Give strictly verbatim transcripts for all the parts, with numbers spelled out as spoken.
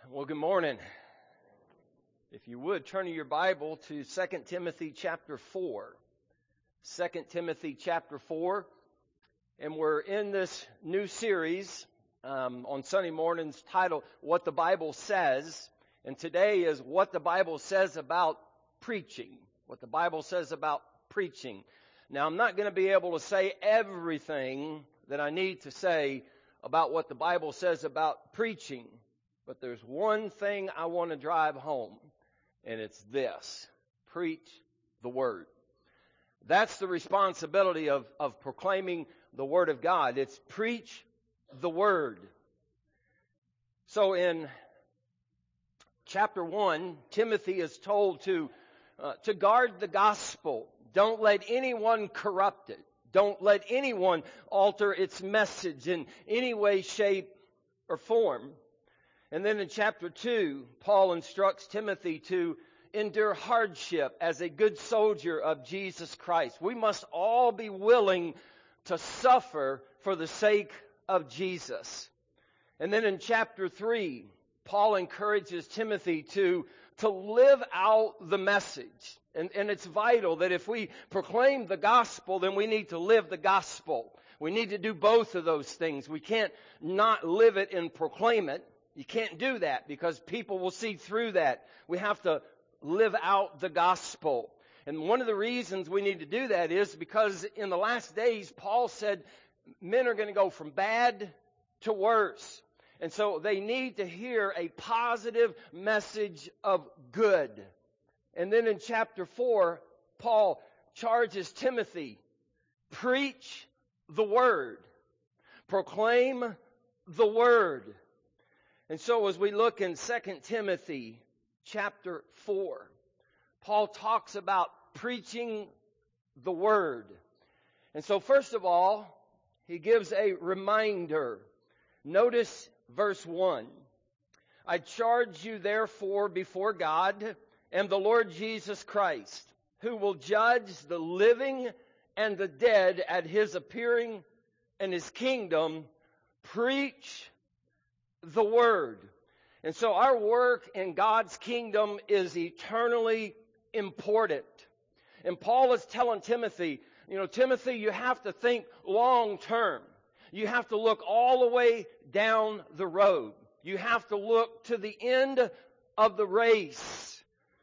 Well, good morning. If you would, turn to your Bible to Second Timothy chapter four. Second Timothy chapter four. And we're in this new series um, on Sunday mornings titled, What the Bible Says. And today is What the Bible Says About Preaching. What the Bible says about preaching. Now, I'm not going to be able to say everything that I need to say about what the Bible says about preaching. But there's one thing I want to drive home, and it's this: preach the Word. That's the responsibility of, of proclaiming the Word of God. It's preach the Word. So in chapter one, Timothy is told to, uh, to guard the gospel. Don't let anyone corrupt it. Don't let anyone alter its message in any way, shape, or form. And then in chapter two, Paul instructs Timothy to endure hardship as a good soldier of Jesus Christ. We must all be willing to suffer for the sake of Jesus. And then in chapter three, Paul encourages Timothy to, to live out the message. And, and it's vital that if we proclaim the gospel, then we need to live the gospel. We need to do both of those things. We can't not live it and proclaim it. You can't do that because people will see through that. We have to live out the gospel. And one of the reasons we need to do that is because in the last days, Paul said men are going to go from bad to worse. And so they need to hear a positive message of good. And then in chapter four, Paul charges Timothy, preach the word. Proclaim the word. And so as we look in Second Timothy chapter four, Paul talks about preaching the word. And so first of all, he gives a reminder. Notice verse one. I charge you therefore before God and the Lord Jesus Christ, who will judge the living and the dead at his appearing in his kingdom, preach the word. And so our work in God's kingdom is eternally important. And Paul is telling Timothy, you know, Timothy, you have to think long term. You have to look all the way down the road. You have to look to the end of the race.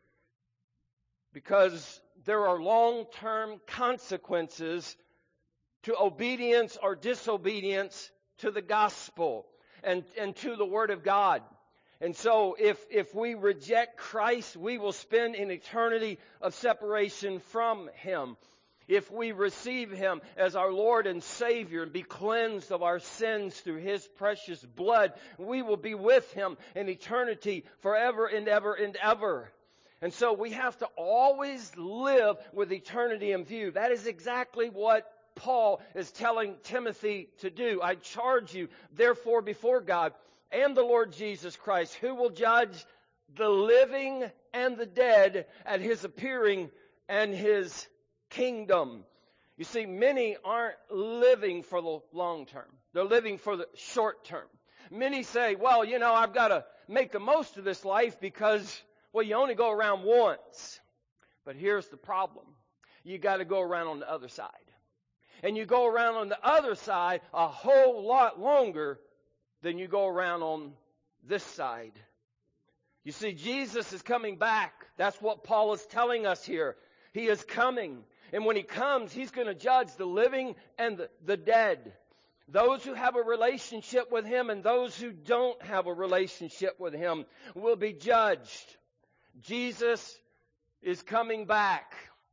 Because there are long-term consequences to obedience or disobedience to the gospel. And, and to the Word of God. And so if, if we reject Christ, we will spend an eternity of separation from Him. If we receive Him as our Lord and Savior and be cleansed of our sins through His precious blood, we will be with Him in eternity forever and ever and ever. And so we have to always live with eternity in view. That is exactly what Paul is telling Timothy to do. I charge you, therefore, before God and the Lord Jesus Christ, who will judge the living and the dead at His appearing and His kingdom. You see, many aren't living for the long term. They're living for the short term. Many say, well, you know, I've got to make the most of this life because, well, you only go around once. But here's the problem. You got to go around on the other side. And you go around on the other side a whole lot longer than you go around on this side. You see, Jesus is coming back. That's what Paul is telling us here. He is coming. And when He comes, He's going to judge the living and the, the dead. Those who have a relationship with Him and those who don't have a relationship with Him will be judged. Jesus is coming back.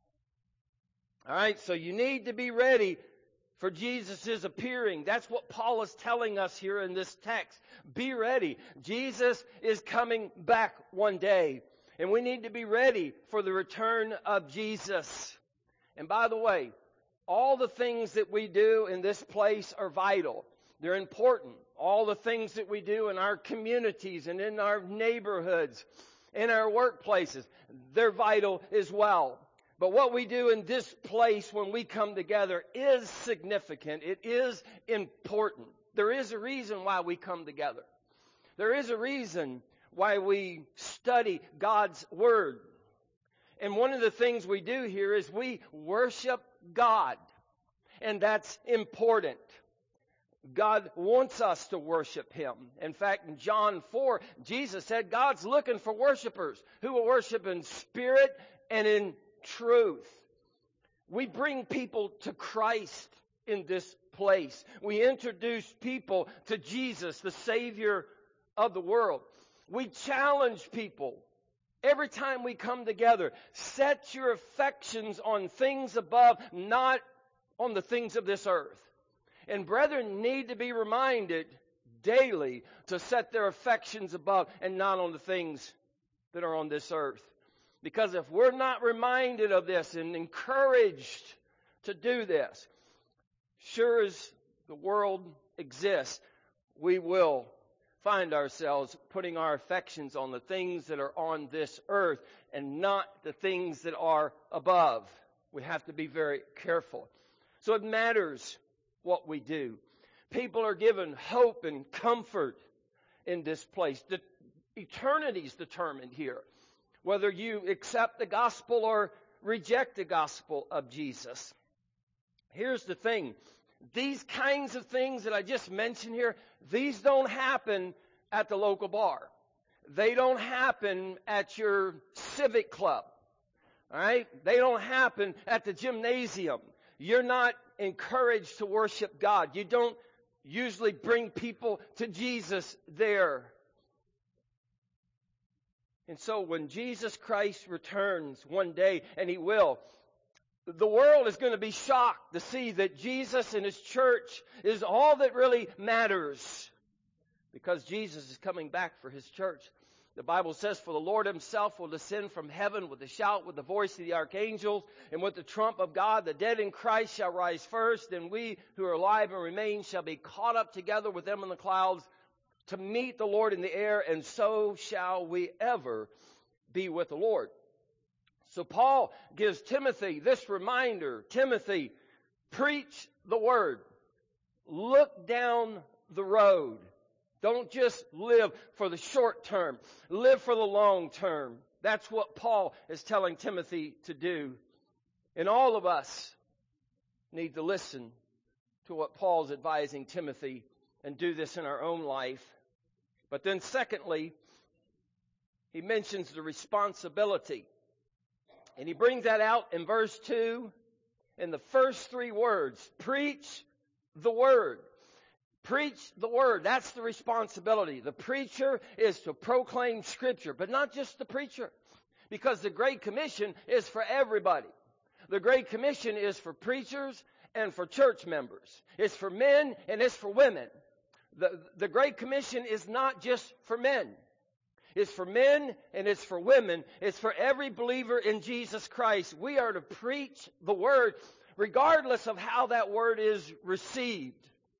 All right, so you need to be ready for Jesus' appearing. That's what Paul is telling us here in this text. Be ready. Jesus is coming back one day. And we need to be ready for the return of Jesus. And by the way, all the things that we do in this place are vital. They're important. All the things that we do in our communities and in our neighborhoods, in our workplaces, they're vital as well. But what we do in this place when we come together is significant. It is important. There is a reason why we come together. There is a reason why we study God's Word. And one of the things we do here is we worship God. And that's important. God wants us to worship Him. In fact, in John four, Jesus said God's looking for worshipers who will worship in spirit and in truth. We bring people to Christ in this place. We introduce people to Jesus, the Savior of the world. We challenge people every time we come together. Set your affections on things above, not on the things of this earth. And brethren need to be reminded daily to set their affections above and not on the things that are on this earth. Because if we're not reminded of this and encouraged to do this, sure as the world exists, we will find ourselves putting our affections on the things that are on this earth and not the things that are above. We have to be very careful. So it matters what we do. People are given hope and comfort in this place. The eternity's determined here. Whether you accept the gospel or reject the gospel of Jesus. Here's the thing. These kinds of things that I just mentioned here, these don't happen at the local bar. They don't happen at your civic club. All right? They don't happen at the gymnasium. You're not encouraged to worship God. You don't usually bring people to Jesus there. And so when Jesus Christ returns one day, and He will, the world is going to be shocked to see that Jesus and His church is all that really matters. Because Jesus is coming back for His church. The Bible says, for the Lord Himself will descend from heaven with a shout, with the voice of the archangels, and with the trump of God. The dead in Christ shall rise first, and we who are alive and remain shall be caught up together with them in the clouds to meet the Lord in the air, and so shall we ever be with the Lord. So Paul gives Timothy this reminder. Timothy, preach the word. Look down the road. Don't just live for the short term. Live for the long term. That's what Paul is telling Timothy to do. And all of us need to listen to what Paul's advising Timothy and do this in our own life. But then secondly, he mentions the responsibility. And he brings that out in verse two in the first three words. Preach the word. Preach the word. That's the responsibility. The preacher is to proclaim Scripture, but not just the preacher. Because the Great Commission is for everybody. The Great Commission is for preachers and for church members. It's for men and it's for women. The, the Great Commission is not just for men. It's for men and it's for women. It's for every believer in Jesus Christ. We are to preach the word regardless of how that word is received.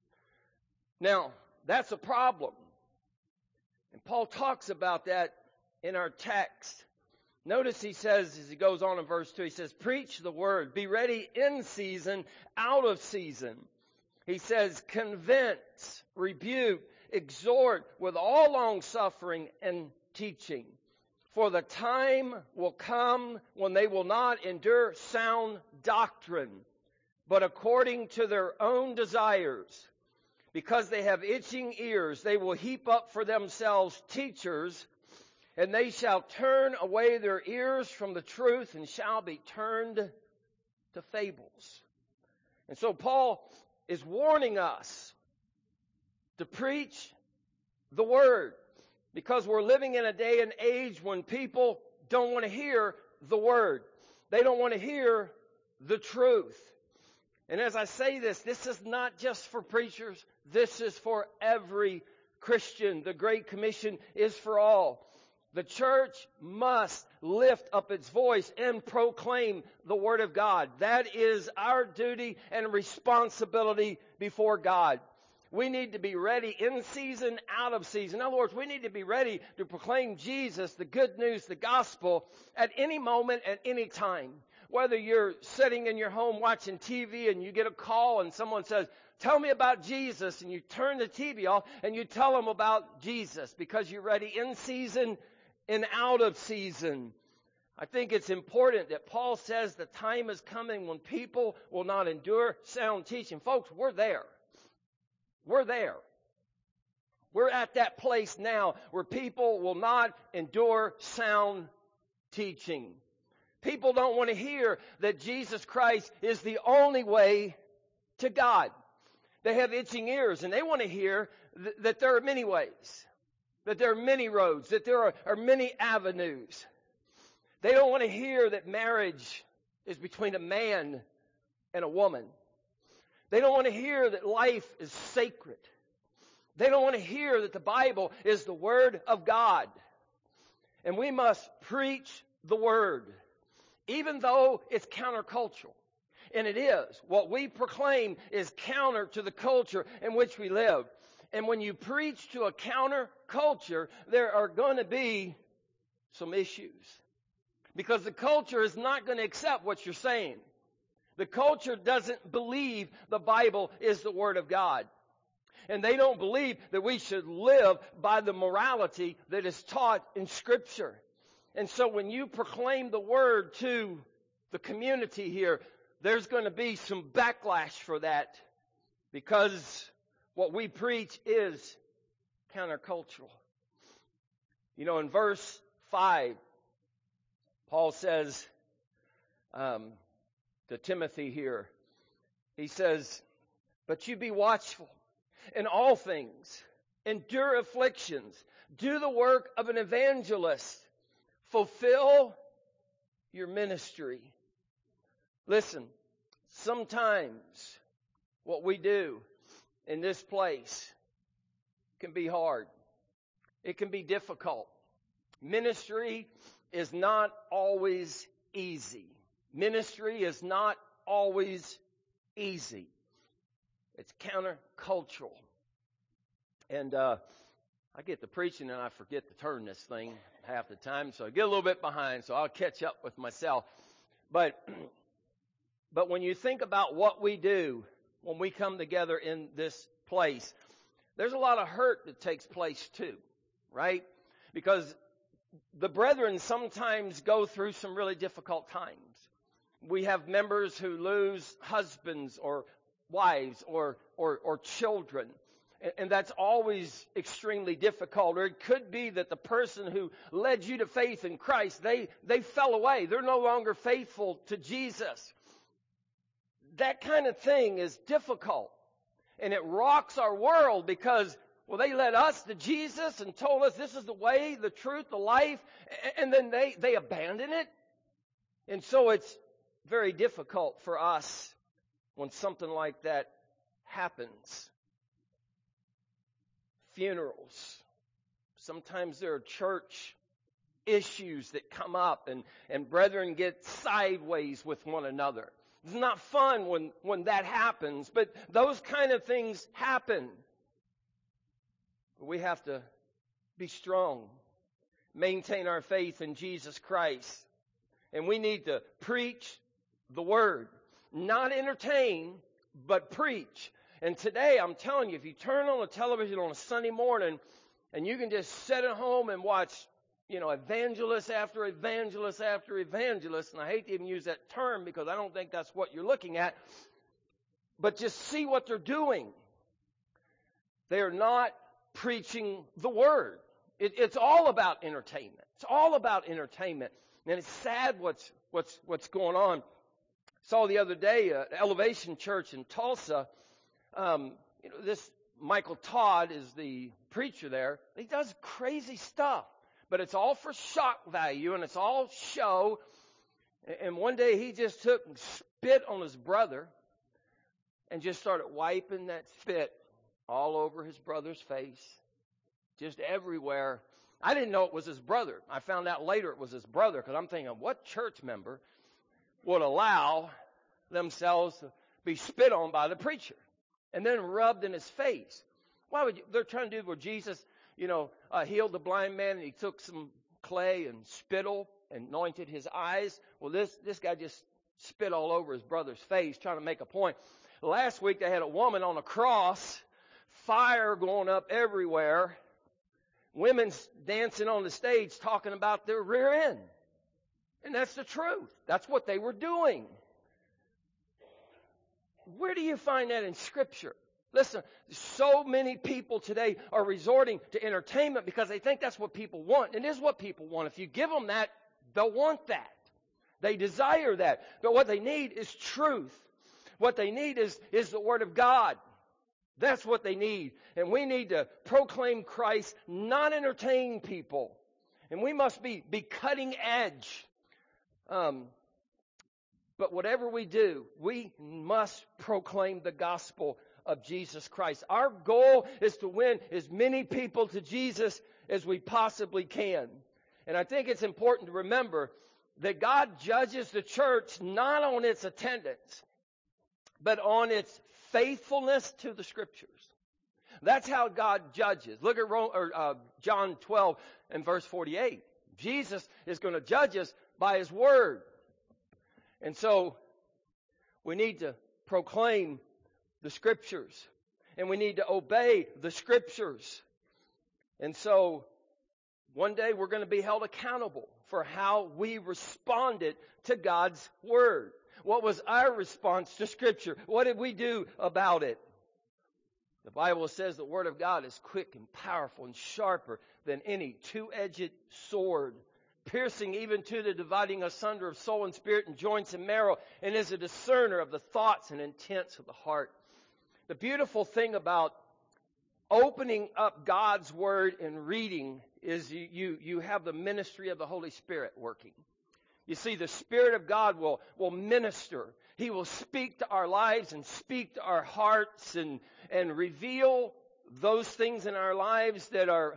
Now, that's a problem. And Paul talks about that in our text. Notice he says, as he goes on in verse two, he says, preach the word. Be ready in season, out of season. He says, convince, rebuke, exhort with all long-suffering and teaching. For the time will come when they will not endure sound doctrine, but according to their own desires. Because they have itching ears, they will heap up for themselves teachers, and they shall turn away their ears from the truth and shall be turned to fables. And so Paul is warning us to preach the word, because we're living in a day and age when people don't want to hear the word. They don't want to hear the truth. And as I say this, this is not just for preachers. This is for every Christian. The Great Commission is for all. The church must lift up its voice and proclaim the Word of God. That is our duty and responsibility before God. We need to be ready in season, out of season. In other words, we need to be ready to proclaim Jesus, the good news, the gospel, at any moment, at any time. whether you're sitting in your home watching T V and you get a call and someone says, tell me about Jesus, and you turn the T V off and you tell them about Jesus because you're ready in season and out of season. I think it's important that Paul says the time is coming when people will not endure sound teaching. Folks, we're there. We're there. We're at that place now where people will not endure sound teaching. People don't want to hear that Jesus Christ is the only way to God. They have itching ears, and they want to hear th- that there are many ways, that there are many roads, that there are, are many avenues. They don't want to hear that marriage is between a man and a woman. They don't want to hear that life is sacred. They don't want to hear that the Bible is the Word of God. And we must preach the Word, even though it's countercultural. And it is. What we proclaim is counter to the culture in which we live. And when you preach to a counterculture, there are going to be some issues. Because the culture is not going to accept what you're saying. The culture doesn't believe the Bible is the Word of God. And they don't believe that we should live by the morality that is taught in Scripture. And so when you proclaim the Word to the community here, there's going to be some backlash for that, because what we preach is countercultural. You know, in verse five, Paul says um, to Timothy here, he says, but you be watchful in all things, endure afflictions, do the work of an evangelist, fulfill your ministry. Listen, sometimes what we do in this place can be hard. It can be difficult. Ministry is not always easy. Ministry is not always easy. It's countercultural. And uh, I get to preaching and I forget to turn this thing half the time, so I get a little bit behind, so I'll catch up with myself. But but when you think about what we do when we come together in this place, there's a lot of hurt that takes place too, right? Because the brethren sometimes go through some really difficult times. We have members who lose husbands or wives or or, or children. And that's always extremely difficult. Or it could be that the person who led you to faith in Christ, they, they fell away. They're no longer faithful to Jesus. That kind of thing is difficult. And it rocks our world because, well, they led us to Jesus and told us this is the way, the truth, the life. And then they, they abandon it. And so it's very difficult for us when something like that happens. Funerals. Sometimes there are church issues that come up and, and brethren get sideways with one another. It's not fun when, when that happens, but those kind of things happen. We have to be strong, maintain our faith in Jesus Christ, and we need to preach the Word. Not entertain, but preach. And today, I'm telling you, if you turn on the television on a Sunday morning and you can just sit at home and watch, you know, evangelist after evangelist after evangelist, and I hate to even use that term because I don't think that's what you're looking at, but just see what they're doing. They are not preaching the Word. It, it's all about entertainment. It's all about entertainment. And it's sad what's, what's, what's going on. I saw the other day uh, Elevation Church in Tulsa. Um, you know, this Michael Todd is the preacher there. He does crazy stuff, but it's all for shock value and it's all show. And one day he just took and spit on his brother and just started wiping that spit all over his brother's face, just everywhere. I didn't know it was his brother. I found out later it was his brother because I'm thinking, what church member would allow themselves to be spit on by the preacher and then rubbed in his face? Why would you? They're trying to do where Jesus, you know, uh, healed the blind man and he took some clay and spittle and anointed his eyes. Well, this, this guy just spit all over his brother's face trying to make a point. Last week they had a woman on a cross, fire going up everywhere, women dancing on the stage talking about their rear end. And that's the truth. That's what they were doing. Where do you find that in Scripture? Listen, so many people today are resorting to entertainment because they think that's what people want. And it is what people want. If you give them that, they'll want that. They desire that. But what they need is truth. What they need is, is the Word of God. That's what they need. And we need to proclaim Christ, not entertain people. And we must be, be cutting edge. Um, but whatever we do, we must proclaim the gospel of Jesus Christ. Our goal is to win as many people to Jesus as we possibly can. And I think it's important to remember that God judges the church not on its attendance, but on its faithfulness to the Scriptures. That's how God judges. Look at Rome, or, uh, John twelve and verse forty-eight. Jesus is going to judge us by His Word. And so we need to proclaim the Scriptures. And we need to obey the Scriptures. And so one day we're going to be held accountable for how we responded to God's Word. What was our response to Scripture? What did we do about it? The Bible says the Word of God is quick and powerful and sharper than any two-edged sword, piercing even to the dividing asunder of soul and spirit and joints and marrow, and is a discerner of the thoughts and intents of the heart. The beautiful thing about opening up God's Word and reading is you, you, you have the ministry of the Holy Spirit working. You see, the Spirit of God will, will minister. He will speak to our lives and speak to our hearts and, and reveal those things in our lives that are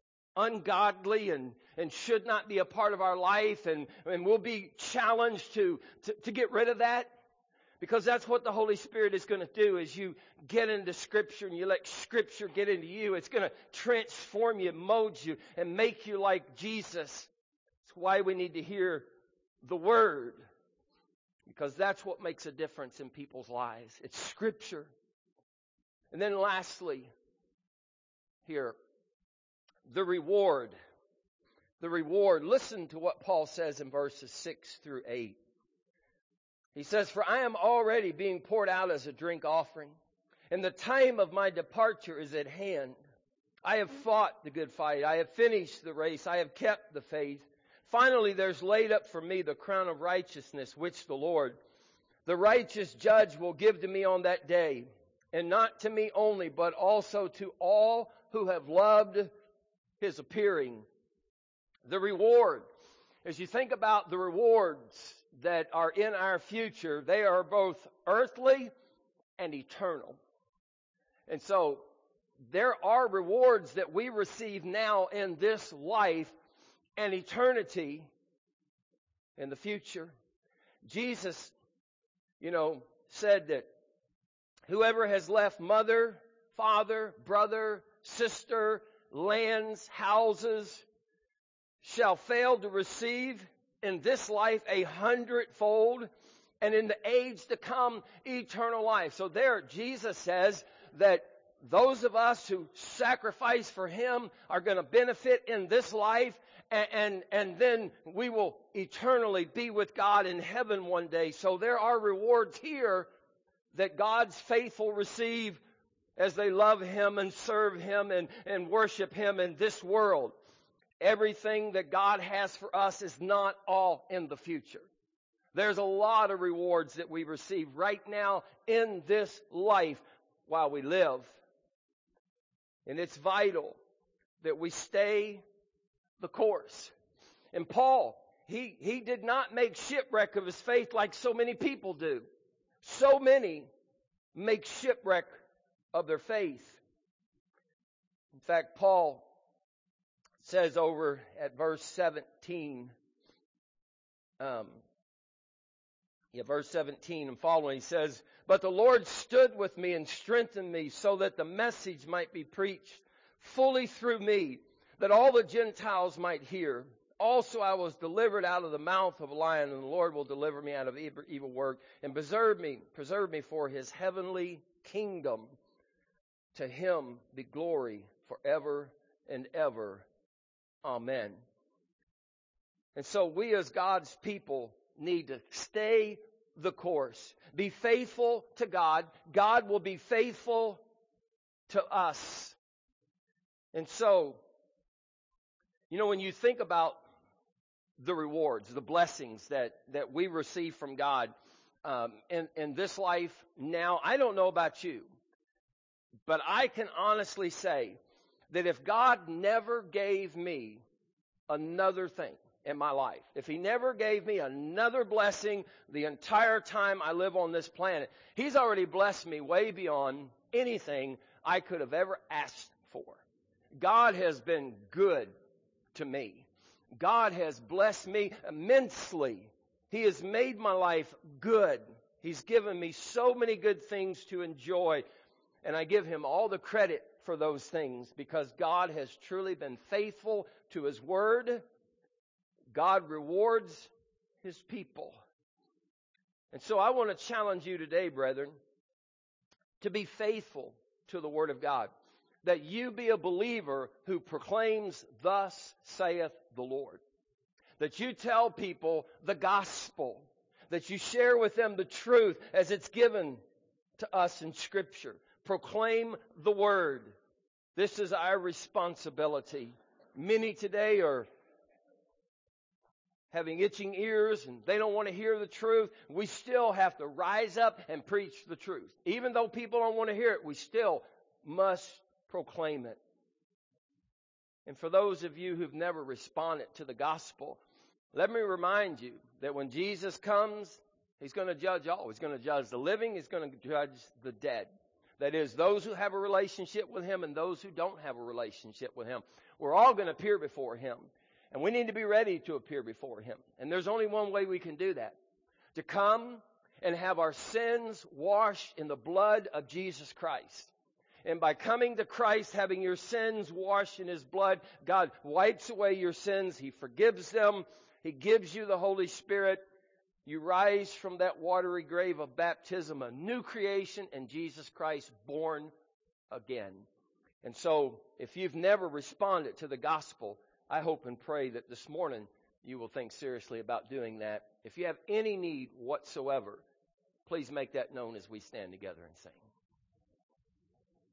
ungodly and, and should not be a part of our life. And, and we'll be challenged to, to, to get rid of that. Because that's what the Holy Spirit is going to do as you get into Scripture and you let Scripture get into you. It's going to transform you, mold you, and make you like Jesus. That's why we need to hear the Word. Because that's what makes a difference in people's lives. It's Scripture. And then lastly, here, the reward. The reward. Listen to what Paul says in verses six through eight. He says, "For I am already being poured out as a drink offering, and the time of my departure is at hand. I have fought the good fight. I have finished the race. I have kept the faith. Finally, there's laid up for me the crown of righteousness, which the Lord, the righteous judge, will give to me on that day, and not to me only, but also to all who have loved His appearing." The reward. As you think about the rewards that are in our future, they are both earthly and eternal. And so there are rewards that we receive now in this life and eternity in the future. Jesus, you know, said that whoever has left mother, father, brother, sister, lands, houses, shall fail to receive in this life a hundredfold, and in the age to come eternal life. So there Jesus says that those of us who sacrifice for Him are going to benefit in this life, and, and, and then we will eternally be with God in heaven one day. So there are rewards here that God's faithful receive as they love Him and serve Him and, and worship Him in this world. Everything that God has for us is not all in the future. There's a lot of rewards that we receive right now in this life while we live. And it's vital that we stay the course. And Paul, he, he did not make shipwreck of his faith like so many people do. So many make shipwreck of their faith. In fact, Paul says over at verse seventeen, um, yeah, verse seventeen and following, he says, "But the Lord stood with me and strengthened me so that the message might be preached fully through me, that all the Gentiles might hear. Also I was delivered out of the mouth of a lion, and the Lord will deliver me out of evil, evil work, and preserve me, preserve me for his heavenly kingdom. To him be glory forever and ever. Amen. And so we as God's people need to stay the course. Be faithful to God. God will be faithful to us. And so, you know, when you think about the rewards, the blessings that, that we receive from God um, in, in this life now, I don't know about you, but I can honestly say that if God never gave me another thing in my life, if he never gave me another blessing the entire time I live on this planet, he's already blessed me way beyond anything I could have ever asked for. God has been good to me. God has blessed me immensely. He has made my life good. He's given me so many good things to enjoy, and I give him all the credit for those things because God has truly been faithful to his word. God rewards his people. And so I want to challenge you today, brethren, to be faithful to the word of God. That you be a believer who proclaims, thus saith the Lord. That you tell people the gospel. That you share with them the truth as it's given to us in Scripture. Proclaim the word. This is our responsibility. Many today are having itching ears and they don't want to hear the truth. We still have to rise up and preach the truth. Even though people don't want to hear it, we still must proclaim it. And for those of you who've never responded to the gospel, let me remind you that when Jesus comes, he's going to judge all. He's going to judge the living. He's going to judge the dead. That is, those who have a relationship with him and those who don't have a relationship with him. We're all going to appear before him. And we need to be ready to appear before him. And there's only one way we can do that. To come and have our sins washed in the blood of Jesus Christ. And by coming to Christ, having your sins washed in his blood, God wipes away your sins. He forgives them. He gives you the Holy Spirit. You rise from that watery grave of baptism, a new creation in Jesus Christ, born again. And so, if you've never responded to the gospel, I hope and pray that this morning you will think seriously about doing that. If you have any need whatsoever, please make that known as we stand together and sing.